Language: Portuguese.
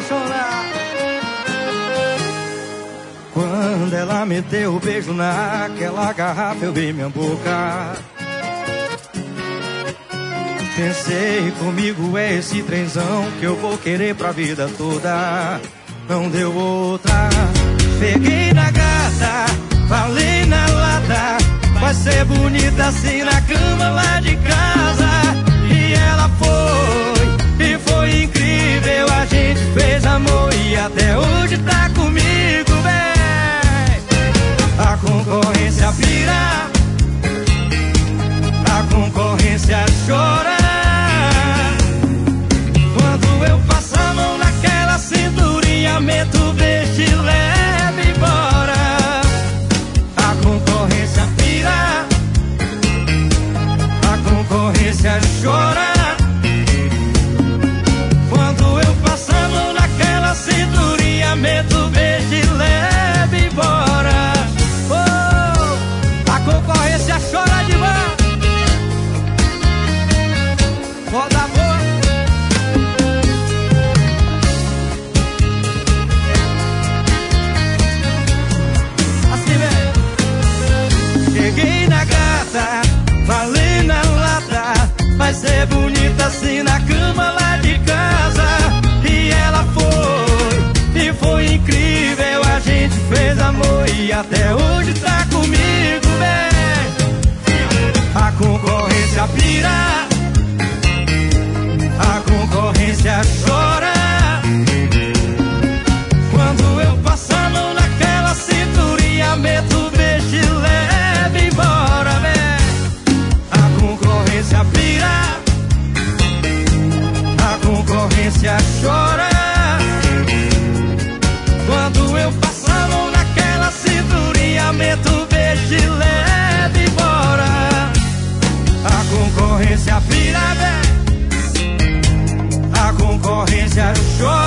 chorar. Quando ela meteu o beijo naquela garrafa, eu vi minha boca. Pensei comigo, é esse trenzão que eu vou querer pra vida toda. Não deu outra. Peguei na gata, falei na lata, vai ser bonita assim na cama lá de casa. E ela foi, e foi incrível. A gente fez amor e até hoje tá comigo, véi. A concorrência vira, a concorrência chora. Quando eu passo a mão naquela cinturinha, meto o beijo e levo embora. A concorrência vira, a concorrência chora. Quando eu passo a mão naquela cinturinha, meto o beijo e levo embora. Oh, a concorrência chora demais. Roda boa. Assim, velho. Cheguei na gata, falei na lata, vai ser bonita assim na cama lá de casa. E ela foi, e foi incrível. A gente fez amor e até hoje tá comigo, véi. A concorrência pira, a concorrência chora. Quando eu passo a mão naquela cinturinha, meto o beijo e levo embora, véi. A concorrência pira, a concorrência chora. Quando eu passo a mão naquela cinturinha, meto o beijo e levo embora. A concorrência pira, véi. A concorrência chora.